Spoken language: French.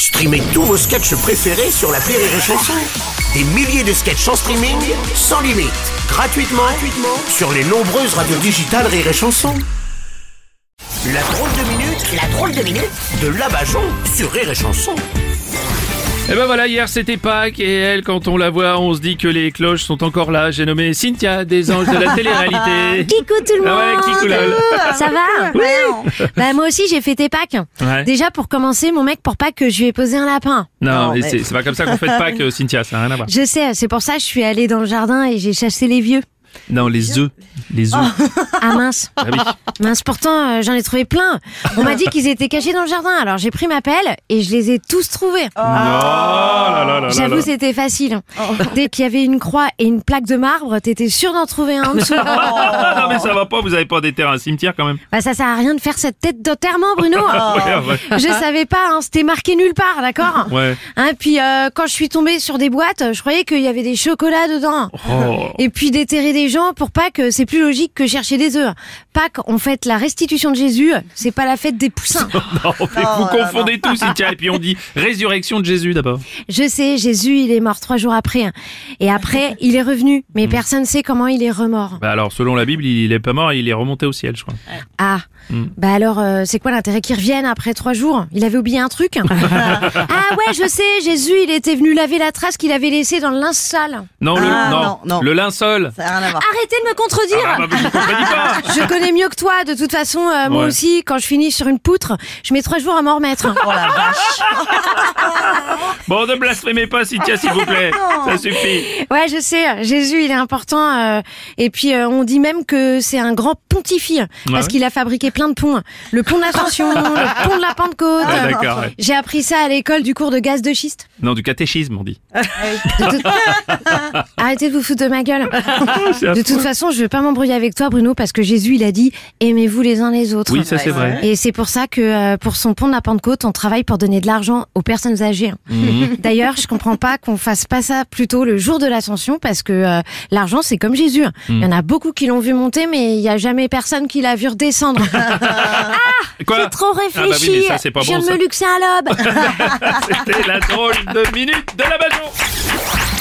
Streamez tous vos sketchs préférés sur l'appli Rire et Chanson. Des milliers de sketchs en streaming, sans limite, gratuitement sur les nombreuses radios digitales Rire et Chanson. La drôle de minute de Labajon sur Rire et Chanson. Et ben voilà, hier c'était Pâques et elle, quand on la voit, on se dit que les cloches sont encore là. J'ai nommé Cynthia des Anges de la télé-réalité. Kikou tout le monde. Ah ouais, Kikou lol. Ça va? Oui. Bah moi aussi j'ai fêté Pâques. Ouais. Déjà pour commencer, mon mec pour Pâques je lui ai posé un lapin. Non, mais c'est pas comme ça qu'on fête Pâques, Cynthia, ça n'a rien à voir. Je sais, c'est pour ça que je suis allée dans le jardin et j'ai chassé les vieux. Non, les œufs. Ah mince. Ah oui. Mince, pourtant j'en ai trouvé plein. On m'a dit qu'ils étaient cachés dans le jardin, alors j'ai pris ma pelle et je les ai tous trouvés. Non, là. J'avoue c'était facile. Dès qu'il y avait une croix et une plaque de marbre, t'étais sûr d'en trouver un en dessous. Non mais ça va pas, vous avez pas déterré un cimetière quand même. Bah ça sert à rien de faire cette tête d'enterrement, Bruno. Ouais. Je savais pas, hein, c'était marqué nulle part, d'accord? Ouais. Hein, puis quand je suis tombée sur des boîtes, je croyais qu'il y avait des chocolats dedans. Oh. Et puis déterrer des gens pour Pâques, c'est plus logique que chercher des œufs. Pâques, on fête la restitution de Jésus, c'est pas la fête des poussins. Non, mais vous confondez tout, Cynthia. Et puis on dit résurrection de Jésus d'abord. Je sais, Jésus, il est mort 3 jours après. Et après, il est revenu. Mais personne sait comment il est remort. Bah alors, selon la Bible, il est pas mort, il est remonté au ciel, je crois. Ah, bah alors, c'est quoi l'intérêt qu'il revienne après 3 jours? Il avait oublié un truc? Ah ouais, je sais, Jésus, il était venu laver la trace qu'il avait laissée dans le linge sale. Non, non. le linceul. Ça n'a rien à voir. Arrêtez de me contredire! Ah bah, je comprenais pas. Je connais mieux que toi, de toute façon, moi Ouais. aussi, quand je finis sur une poutre, je mets 3 jours à m'en remettre. Oh la vache. Bon, ne blasphémez pas, Cynthia, s'il vous plaît. Ça suffit. Ouais, je sais, Jésus, il est important. Et puis, on dit même que c'est un grand pontife, parce Ouais. qu'il a fabriqué plein de ponts. Le pont de l'Ascension, le pont de la Pentecôte. Ah, d'accord, ouais. J'ai appris ça à l'école du cours de gaz de schiste. Non, du catéchisme, on dit. Arrêtez de vous foutre de ma gueule. De toute façon, je vais pas m'embrouiller avec toi, Bruno, parce que Jésus, il a dit « Aimez-vous les uns les autres ». Oui, ça c'est vrai. Et c'est pour ça que pour son pont de la Pentecôte, on travaille pour donner de l'argent aux personnes âgées. D'ailleurs, je comprends pas qu'on fasse pas ça plutôt le jour de l'Ascension, parce que l'argent, c'est comme Jésus. Il y en a beaucoup qui l'ont vu monter, mais il y a jamais personne qui l'a vu redescendre. Quoi? J'ai trop réfléchi. Ah bah oui, mais ça, c'est pas je viens bon, de ça. me luxer un lobe. C'était la drôle de minute de Labajon.